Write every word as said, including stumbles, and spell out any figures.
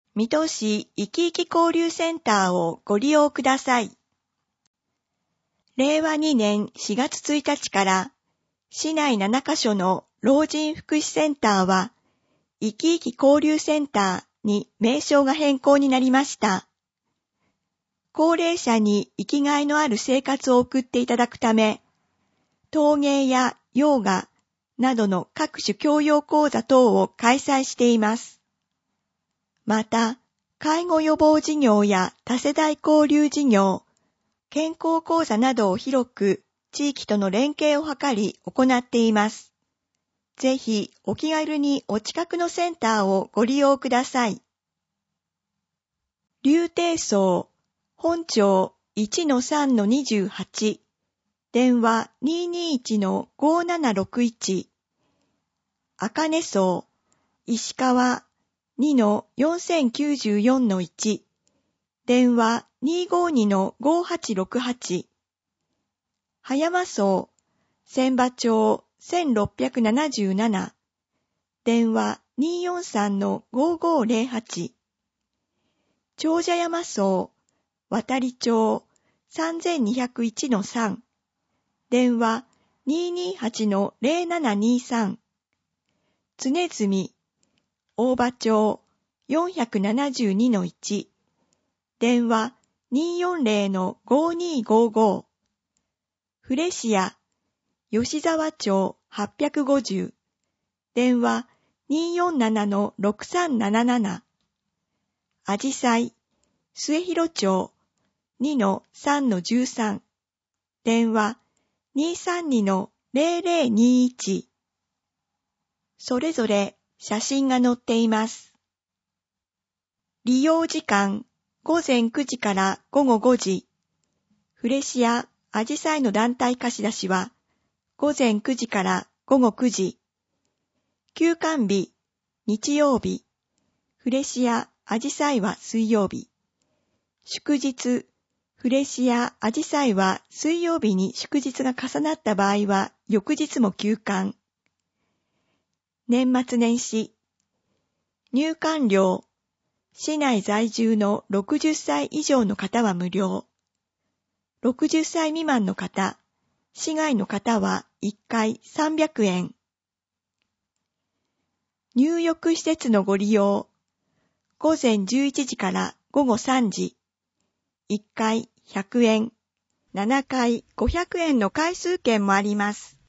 水戸市いきいき交流センターをご利用ください。れいわにねんしがつついたちから市内ななかしょの老人福祉センターはいきいき交流センターに名称が変更になりました。高齢者に生きがいのある生活を送っていただくため、陶芸やヨガなどの各種教養講座等を開催しています。また、介護予防事業や多世代交流事業、健康講座などを広く地域との連携を図り行っています。ぜひお気軽にお近くのセンターをご利用ください。竜亭荘本町 いちのさんのにじゅうはち 電話 にーにーいちのごーななろくいち 赤根荘石川 にのよんせんきゅうじゅうよんのいち 電話 にーごーにのごーはちろくはち 葉山荘千葉町せんろっぴゃくななじゅうなな、電話 にーよんさんのごーごーぜろはち、長者山荘渡町さんぜんにひゃくいちのさん、電話 にーにーはちのぜろななにーさん、常住大場町よんひゃくななじゅうにのいち、電話 にーよんぜろのごーにーごーごー、フレシア吉沢町はっぴゃくごじゅう、電話 にーよんななのろくさんなななな、あじさい末広町にのさんのじゅうさん、電話 にーさんにのぜろぜろにーいち、それぞれ写真が載っています。利用時間ごぜんくじからごごごじ、フレシアあじさいの団体貸し出しはごぜんくじからごごくじ、休館日日曜日、フレシアあじさいは水曜日、祝日フレシアあじさいは水曜日に祝日が重なった場合は翌日も休館。年末年始入館料市内在住のろくじゅっさい以上の方は無料、ろくじゅっさい未満の方、市外の方はいっかいさんびゃくえん。入浴施設のご利用、ごぜんじゅういちじからごごさんじ、いっかいひゃくえん、ななかいごひゃくえんの回数券もあります。